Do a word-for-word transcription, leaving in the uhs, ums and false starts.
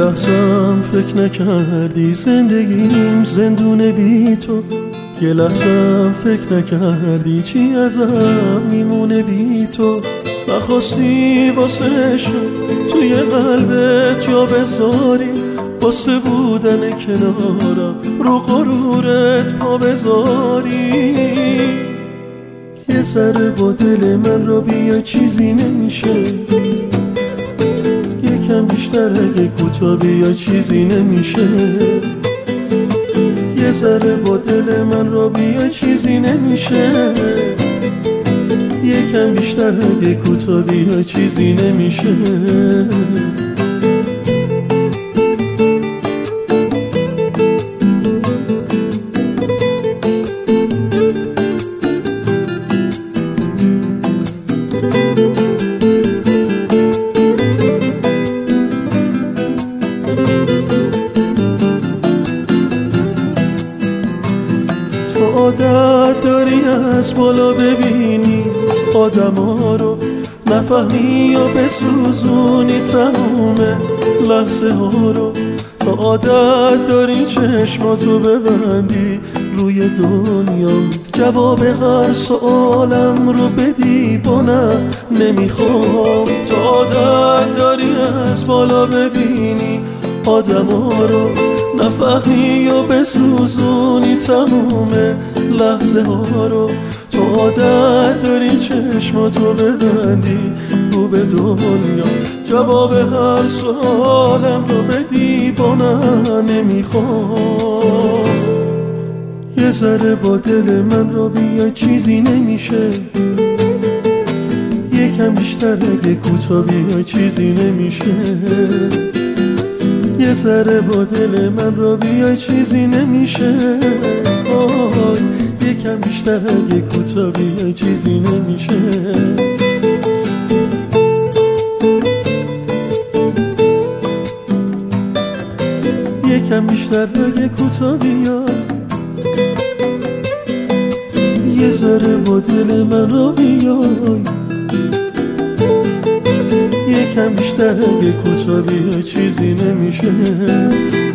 لحظم فکر نکردی زندگیم زندونه بی تو، یه لحظم فکر نکردی چی ازم میمونه بی تو. نخواستی واسه عشق توی قلبت جا بذاری، واسه بودن کنارم رو غرورت پا بذاری. یه ذره با دل من را بیا چیزی نمیشه، یکم بیشتر اگه کوتاه بیا چیزی نمیشه. یه ذره با دل من را بیا چیزی نمیشه، یکم بیشتر اگه کوتاه بیا چیزی نمیشه. عادت داری از بالا ببینی آدم ها رو، نفهمی یا بسوزونی تموم لحظه ها رو. تو عادت داری چشماتو ببندی روی دنیا، جواب هر سوالم رو بدی با نه نمیخوام. تو عادت داری از بالا ببینی آدم ها رو، نفهمی یا بسوزونی تموم لحظه ها رو. تو عادت داری چشماتو ببندی رو به دنیا، جواب هر سوالم رو بدی با نه نمیخوام. یه ذره با دل من رو بیا چیزی نمیشه، یکم بیشتر اگه کوتاه بیا چیزی نمیشه. یه ذره با دل من رو بیا چیزی نمیشه، آه یکم بیشتر اگه کوتاه بیا چیزی نمیشه. یکم بیشتر اگه کوتاه بیا، یه ذره با دل من رو بیا، یکم بیشتر اگه کوتاه بیا چیزی نمیشه.